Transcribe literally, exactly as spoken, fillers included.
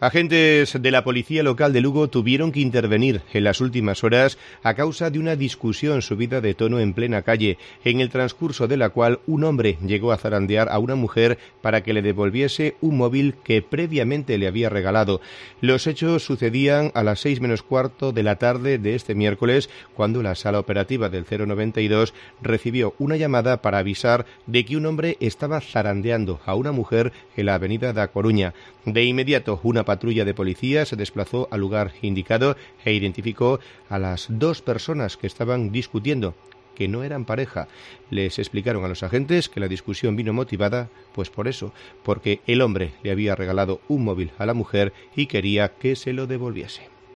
Agentes de la policía local de Lugo tuvieron que intervenir en las últimas horas a causa de una discusión subida de tono en plena calle, en el transcurso de la cual un hombre llegó a zarandear a una mujer para que le devolviese un móvil que previamente le había regalado. Los hechos sucedían a las seis menos cuarto de la tarde de este miércoles, cuando la sala operativa del cero noventa y dos recibió una llamada para avisar de que un hombre estaba zarandeando a una mujer en la avenida da Coruña. De inmediato, una patrulla de policía se desplazó al lugar indicado e identificó a las dos personas que estaban discutiendo, que no eran pareja. Les explicaron a los agentes que la discusión vino motivada, pues por eso, porque el hombre le había regalado un móvil a la mujer y quería que se lo devolviese.